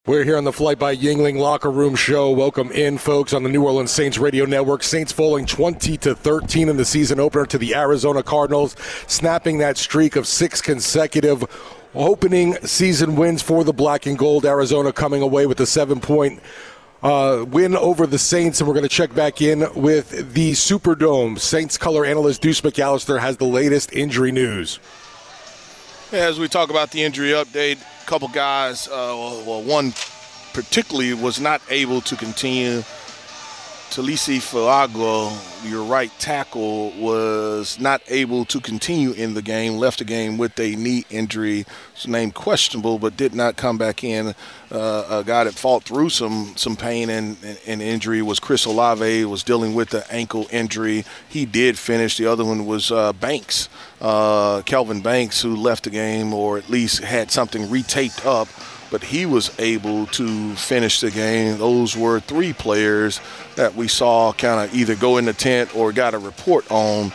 We're here on the Flight by Yuengling Locker Room Show. Welcome in, folks, on the New Orleans Saints Radio Network. Saints falling 20-13 in the season opener to the Arizona Cardinals, snapping that streak of 6 consecutive opening season wins for the Black and Gold. Arizona coming away with a 7-point win over the Saints, and we're going to check back in with the Superdome. Saints color analyst Deuce McAllister has the latest injury news. As we talk about the injury update, a couple guys, one particularly was not able to continue. Talisi Fuaga, your right tackle, was not able to continue in the game, left the game with a knee injury. It's named questionable, but did not come back in. A guy that fought through some pain and injury was Chris Olave, was dealing with the ankle injury. He did finish. The other one was Banks, Kelvin Banks, who left the game or at least had something retaped up, but he was able to finish the game. Those were 3 players that we saw kind of either go in the tent or got a report on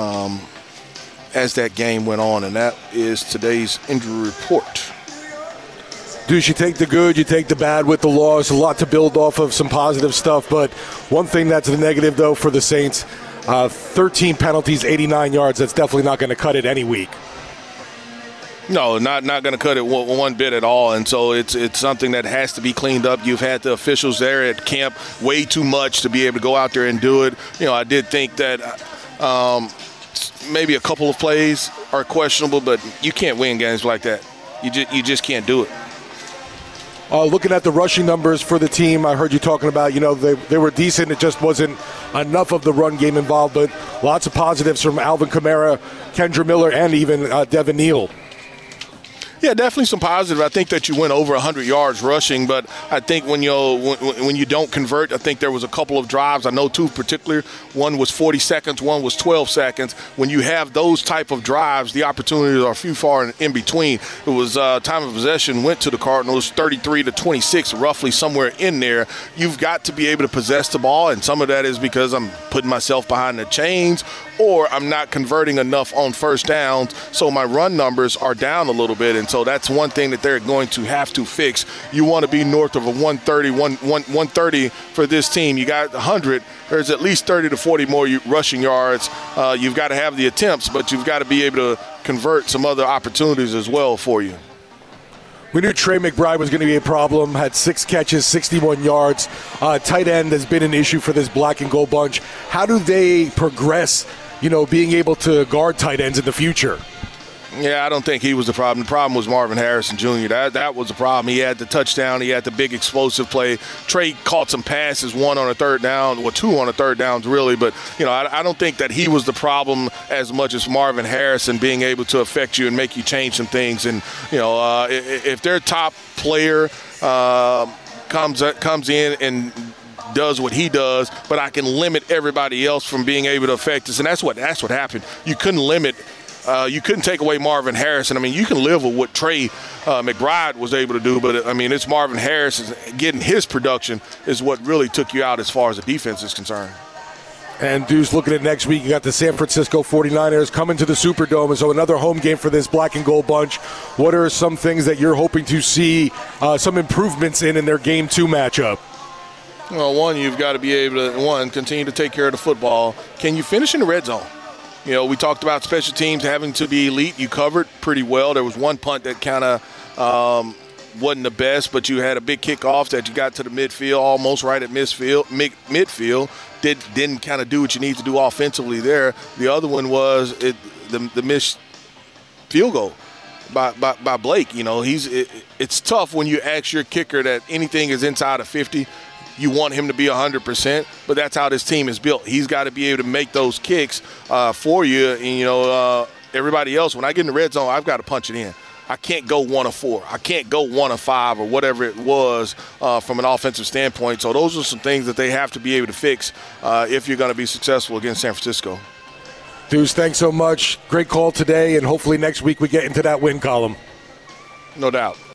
as that game went on, and that is today's injury report. Deuce, you take the good, you take the bad with the loss. A lot to build off of, some positive stuff, but one thing that's the negative, though, for the Saints, 13 penalties, 89 yards. That's definitely not going to cut it any week. No, not going to cut it one bit at all, and so it's something that has to be cleaned up. You've had the officials there at camp way too much to be able to go out there and do it. You know, I did think that maybe a couple of plays are questionable, but you can't win games like that. You just can't do it. Looking at the rushing numbers for the team, I heard you talking about, they were decent. It just wasn't enough of the run game involved, but lots of positives from Alvin Kamara, Kendra Miller, and even Devin Neal. Yeah, definitely some positive. I think that you went over 100 yards rushing, but I think when you don't convert, I think there was a couple of drives. I know 2 in particular. One was 40 seconds, one was 12 seconds. When you have those type of drives, the opportunities are few far in between. It was time of possession went to the Cardinals, 33-26, roughly somewhere in there. You've got to be able to possess the ball, and some of that is because I'm putting myself behind the chains or I'm not converting enough on first downs, so my run numbers are down a little bit, and so that's one thing that they're going to have to fix. You want to be north of a 130 for this team. You got 100. There's at least 30 to 40 more rushing yards. You've got to have the attempts, but you've got to be able to convert some other opportunities as well for you. We knew Trey McBride was going to be a problem, had 6 catches, 61 yards. Tight end has been an issue for this Black and Gold bunch. How do they progress, being able to guard tight ends in the future? Yeah, I don't think he was the problem. The problem was Marvin Harrison Jr. That was the problem. He had the touchdown. He had the big explosive play. Trey caught some passes, 1 on a third down, 2 on a third downs really. But, I don't think that he was the problem as much as Marvin Harrison being able to affect you and make you change some things. And, if their top player comes in and does what he does, but I can limit everybody else from being able to affect us. And that's what happened. You couldn't take away Marvin Harrison. I mean, you can live with what Trey McBride was able to do, but, it's Marvin Harrison getting his production is what really took you out as far as the defense is concerned. And Deuce, looking at next week, you got the San Francisco 49ers coming to the Superdome, and so another home game for this Black and Gold bunch. What are some things that you're hoping to see some improvements in their Game 2 matchup? Well, one, you've got to be able to, continue to take care of the football. Can you finish in the red zone? We talked about special teams having to be elite. You covered pretty well. There was one punt that kind of wasn't the best, but you had a big kickoff that you got to the midfield, almost right at midfield. Didn't kind of do what you need to do offensively there. The other one was the missed field goal by Blake. It's tough when you ask your kicker that anything is inside of 50. You want him to be 100%, but that's how this team is built. He's got to be able to make those kicks for you. And, everybody else, when I get in the red zone, I've got to punch it in. I can't go 1 of 4. I can't go 1 of 5 or whatever it was from an offensive standpoint. So those are some things that they have to be able to fix if you're going to be successful against San Francisco. Deuce, thanks so much. Great call today, and hopefully next week we get into that win column. No doubt.